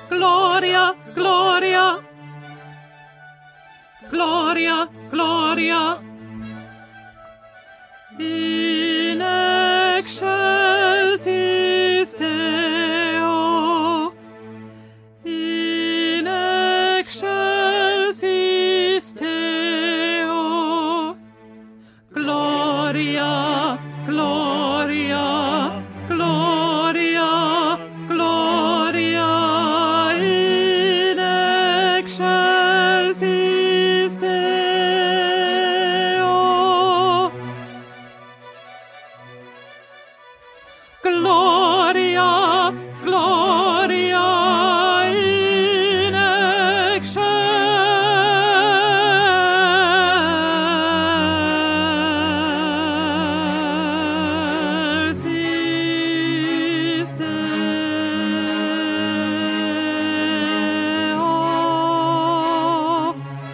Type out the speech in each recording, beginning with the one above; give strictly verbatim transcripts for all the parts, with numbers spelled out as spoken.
Gloria, Gloria, Gloria, Gloria, in excelsis Deo, in excelsis Deo, Gloria, Gloria, Gloria, Gloria, in excelsis Deo. Gloria, Gloria, in excelsis Deo.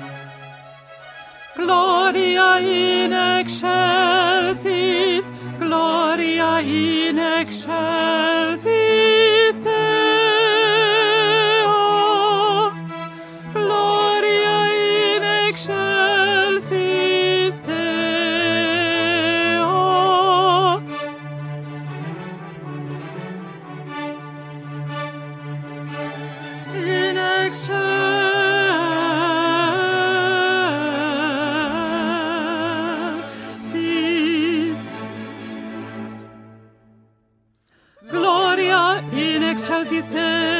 Gloria in excelsis, Gloria in excelsis Deo. Gloria in excelsis Deo. In excelsis. Gloria in excelsis Deo.